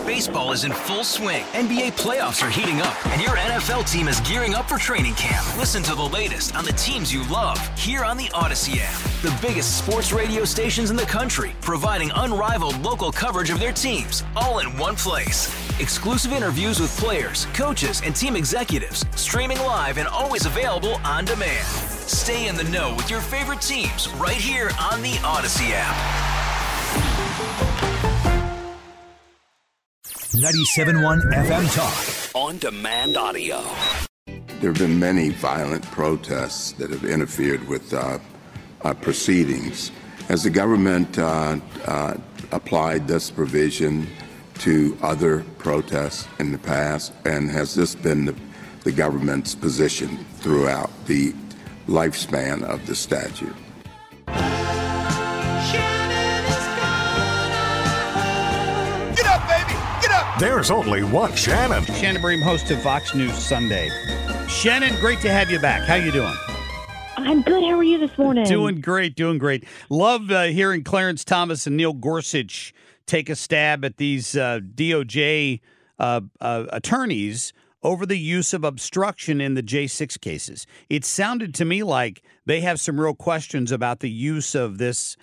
Baseball is in full swing. NBA playoffs are heating up, and your NFL team is gearing up for training camp. Listen to the latest on the teams you love here on the Odyssey app. The biggest sports radio stations in the country, providing unrivaled local coverage of their teams, all in one place. Exclusive interviews with players, coaches, and team executives, streaming live and always available on demand. Stay in the know with your favorite teams right here on the Odyssey app. 97.1 FM Talk. On demand audio. There have been many violent protests that have interfered with proceedings. Has the government applied this provision to other protests in the past? And has this been the government's position throughout the lifespan of the statute? There's only one Shannon. Shannon Bream, host of Fox News Sunday. Shannon, great to have you back. How you doing? I'm good. How are you this morning? Doing great. Love hearing Clarence Thomas and Neil Gorsuch take a stab at these DOJ attorneys over the use of obstruction in the J6 cases. It sounded to me like they have some real questions about the use of this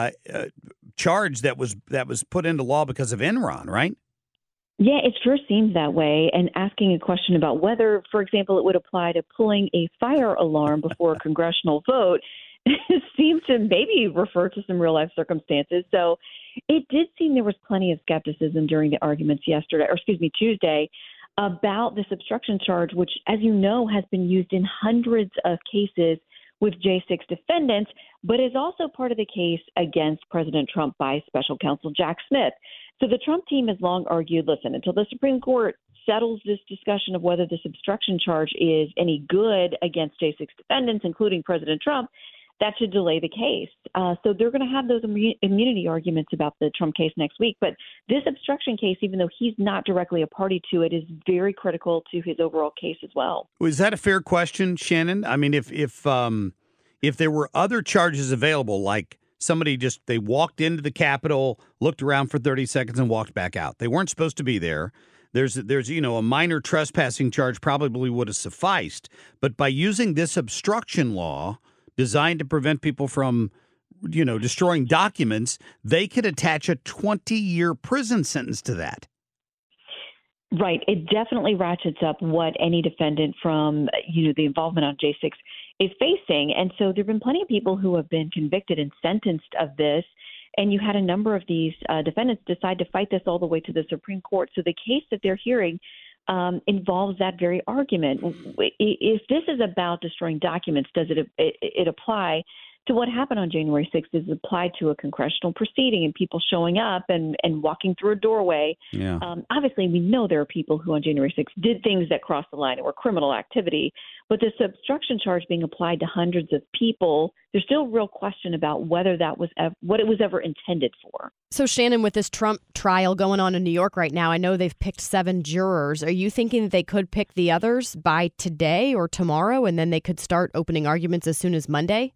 charge that was put into law because of Enron, right? Yeah, it sure seems that way. And asking a question about whether, for example, it would apply to pulling a fire alarm before a congressional vote seemed to maybe refer to some real life circumstances. So it did seem there was plenty of skepticism during the arguments Tuesday, about this obstruction charge, which, as you know, has been used in hundreds of cases with J6 defendants, but is also part of the case against President Trump by special counsel Jack Smith. So the Trump team has long argued, listen, until the Supreme Court settles this discussion of whether this obstruction charge is any good against J6 defendants, including President Trump, that should delay the case. So they're going to have those immunity arguments about the Trump case next week. But this obstruction case, even though he's not directly a party to it, is very critical to his overall case as well. Is that a fair question, Shannon? I mean, if there were other charges available, like somebody they walked into the Capitol, looked around for 30 seconds and walked back out. They weren't supposed to be there. There's a minor trespassing charge probably would have sufficed. But by using this obstruction law designed to prevent people from, destroying documents, they could attach a 20-year prison sentence to that. Right. It definitely ratchets up what any defendant from, the involvement on J6 is facing. And so there have been plenty of people who have been convicted and sentenced of this. And you had a number of these defendants decide to fight this all the way to the Supreme Court. So the case that they're hearing involves that very argument. If this is about destroying documents, does it apply to what happened on January 6th? Is it applied to a congressional proceeding and people showing up and walking through a doorway? Yeah. Obviously, we know there are people who on January 6th did things that crossed the line and were criminal activity. But this obstruction charge being applied to hundreds of people, there's still a real question about whether that was what it was ever intended for. So, Shannon, with this Trump trial going on in New York right now, I know they've picked 7 jurors. Are you thinking that they could pick the others by today or tomorrow, and then they could start opening arguments as soon as Monday?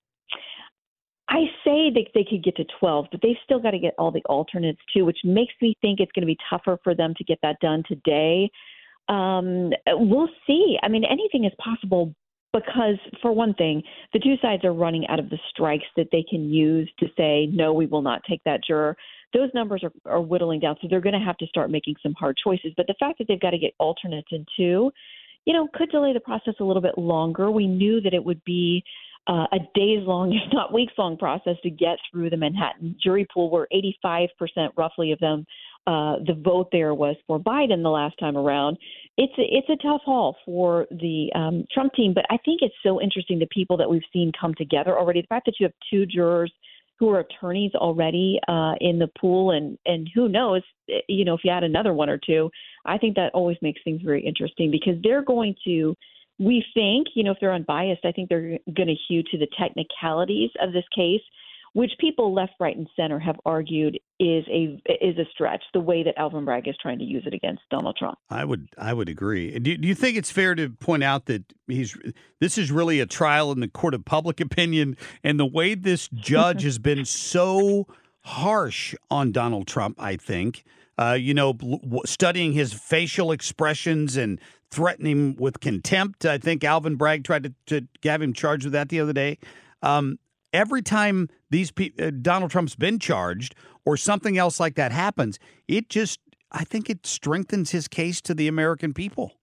I say they could get to 12, but they've still got to get all the alternates, too, which makes me think it's going to be tougher for them to get that done today. We'll see. I mean, anything is possible because, for one thing, the two sides are running out of the strikes that they can use to say, no, we will not take that juror. Those numbers are whittling down, so they're going to have to start making some hard choices. But the fact that they've got to get alternates in, too, could delay the process a little bit longer. We knew that it would be a days-long, if not weeks-long process to get through the Manhattan jury pool, where 85% roughly of them, the vote there was for Biden the last time around. It's a tough haul for the Trump team, but I think it's so interesting the people that we've seen come together already. The fact that you have 2 jurors who are attorneys already in the pool, and who knows, if you add another 1 or 2, I think that always makes things very interesting because they're going to. We think, if they're unbiased, I think they're going to hew to the technicalities of this case, which people left, right, and center have argued is a stretch, the way that Alvin Bragg is trying to use it against Donald Trump. I would agree. Do you think it's fair to point out that this is really a trial in the court of public opinion, and the way this judge has been so harsh on Donald Trump, I think, studying his facial expressions and threatening with contempt. I think Alvin Bragg tried to have him charged with that the other day. Every time Donald Trump's been charged or something else like that happens, I think it strengthens his case to the American people.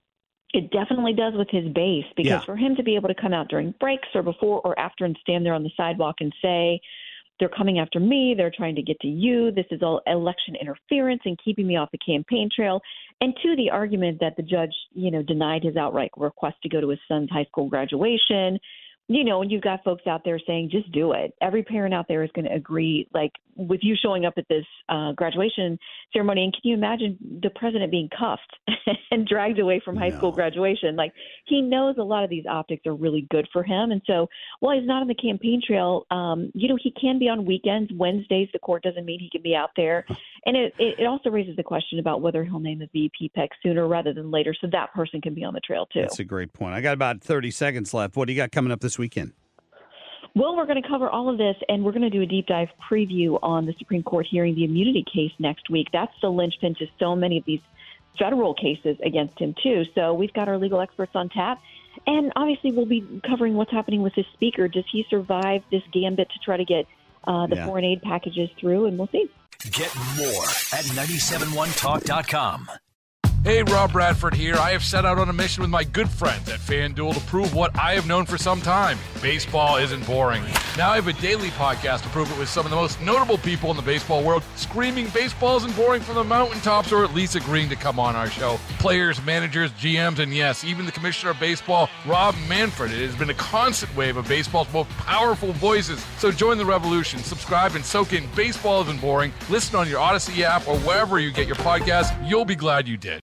It definitely does with his base, because for him to be able to come out during breaks or before or after and stand there on the sidewalk and say, they're coming after me, they're trying to get to you, this is all election interference and keeping me off the campaign trail. And to the argument that the judge, denied his outright request to go to his son's high school graduation. And you've got folks out there saying, just do it. Every parent out there is going to agree, like, with you showing up at this graduation ceremony. And can you imagine the president being cuffed and dragged away from high school graduation? Like, he knows a lot of these optics are really good for him. And so while he's not on the campaign trail, he can be on weekends. Wednesdays, the court doesn't mean he can be out there. And it also raises the question about whether he'll name the VP pick sooner rather than later, so that person can be on the trail too. That's a great point. I got about 30 seconds left. What do you got coming up this weekend? Well, we're going to cover all of this, and we're going to do a deep dive preview on the Supreme Court hearing the immunity case next week. That's the linchpin to so many of these federal cases against him, too. So we've got our legal experts on tap. And obviously, we'll be covering what's happening with his speaker. Does he survive this gambit to try to get the foreign aid packages through? And we'll see. Get more at 971talk.com. Hey, Rob Bradford here. I have set out on a mission with my good friends at FanDuel to prove what I have known for some time. Baseball isn't boring. Now I have a daily podcast to prove it with some of the most notable people in the baseball world, screaming baseball isn't boring from the mountaintops, or at least agreeing to come on our show. Players, managers, GMs, and yes, even the commissioner of baseball, Rob Manfred. It has been a constant wave of baseball's most powerful voices. So join the revolution. Subscribe and soak in Baseball Isn't Boring. Listen on your Odyssey app or wherever you get your podcasts. You'll be glad you did.